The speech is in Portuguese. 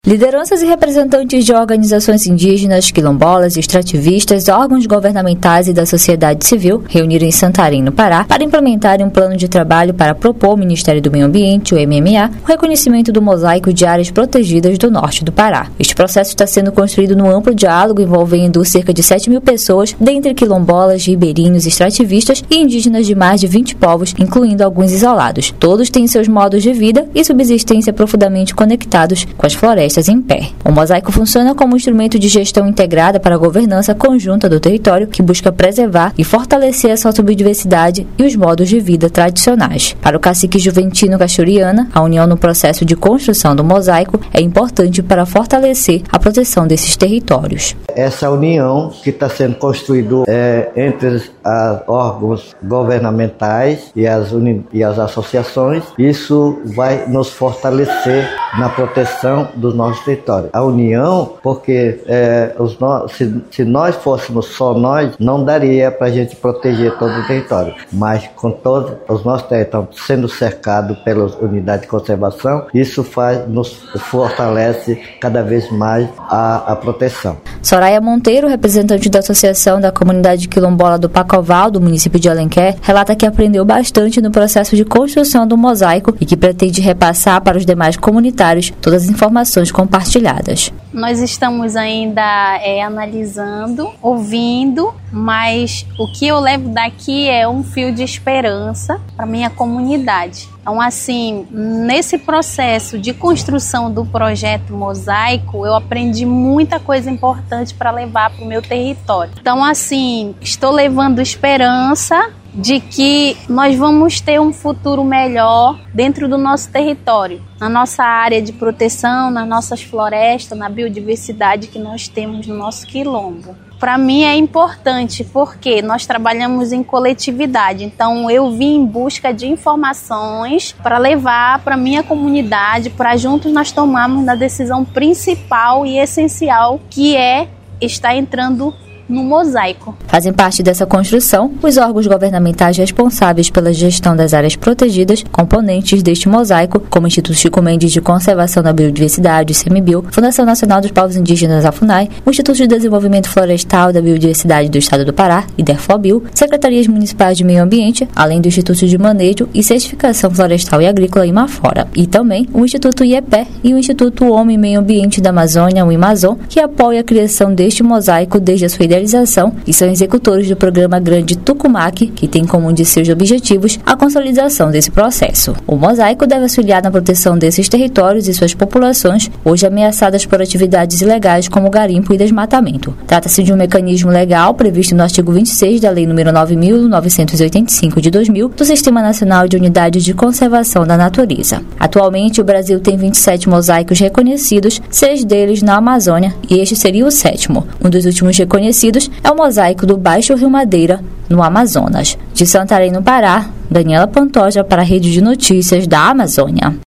Lideranças e representantes de organizações indígenas, quilombolas, extrativistas, órgãos governamentais e da sociedade civil reuniram em Santarém, no Pará, para implementarem um plano de trabalho para propor ao Ministério do Meio Ambiente, o MMA, o reconhecimento do mosaico de áreas protegidas do norte do Pará. Este processo está sendo construído num amplo diálogo envolvendo cerca de 7 mil pessoas, dentre quilombolas, ribeirinhos, extrativistas e indígenas de mais de 20 povos, incluindo alguns isolados. Todos têm seus modos de vida e subsistência profundamente conectados com as florestas em pé. O mosaico funciona como um instrumento de gestão integrada para a governança conjunta do território, que busca preservar e fortalecer a sua biodiversidade e os modos de vida tradicionais. Para o cacique Juventino Cachuriana, a união no processo de construção do mosaico é importante para fortalecer a proteção desses territórios. Essa união que está sendo construída entre os órgãos governamentais e as associações, isso vai nos fortalecer na proteção dos nossos territórios. A união, porque se nós fôssemos só nós, não daria para a gente proteger todo o território. Mas com todos os nossos territórios sendo cercados pelas unidades de conservação, isso nos fortalece cada vez mais a proteção. Soraya Monteiro, representante da Associação da Comunidade Quilombola do Pacoval, do município de Alenquer, relata que aprendeu bastante no processo de construção do mosaico e que pretende repassar para os demais comunitários todas as informações compartilhadas. Nós estamos ainda analisando, ouvindo, mas o que eu levo daqui é um fio de esperança para minha comunidade. Então, assim, nesse processo de construção do projeto Mosaico, eu aprendi muita coisa importante para levar para o meu território. Então, assim, estou levando esperança de que nós vamos ter um futuro melhor dentro do nosso território, na nossa área de proteção, nas nossas florestas, na biodiversidade que nós temos no nosso quilombo. Para mim é importante porque nós trabalhamos em coletividade, então eu vim em busca de informações para levar para minha comunidade, para juntos nós tomarmos a decisão principal e essencial, que é estar entrando no mosaico. Fazem parte dessa construção os órgãos governamentais responsáveis pela gestão das áreas protegidas, componentes deste mosaico, como o Instituto Chico Mendes de Conservação da Biodiversidade, ICMBio, Fundação Nacional dos Povos Indígenas, a FUNAI, o Instituto de Desenvolvimento Florestal da Biodiversidade do Estado do Pará, IDERFLOBIL, Secretarias Municipais de Meio Ambiente, além do Instituto de Manejo e Certificação Florestal e Agrícola, IMAFLORA, e também o Instituto IEPE e o Instituto Homem e Meio Ambiente da Amazônia, o IMAZON, que apoia a criação deste mosaico desde a sua idealização e são executores do Programa Grande Tucumaque, que tem como um de seus objetivos a consolidação desse processo. O mosaico deve auxiliar na proteção desses territórios e suas populações, hoje ameaçadas por atividades ilegais como garimpo e desmatamento. Trata-se de um mecanismo legal previsto no artigo 26 da Lei nº 9.985 de 2000 do Sistema Nacional de Unidades de Conservação da Natureza. Atualmente, o Brasil tem 27 mosaicos reconhecidos, 6 deles na Amazônia, e este seria o 7º. Um dos últimos reconhecidos é o mosaico do Baixo Rio Madeira, no Amazonas. De Santarém, no Pará, Daniela Pantoja para a Rede de Notícias da Amazônia.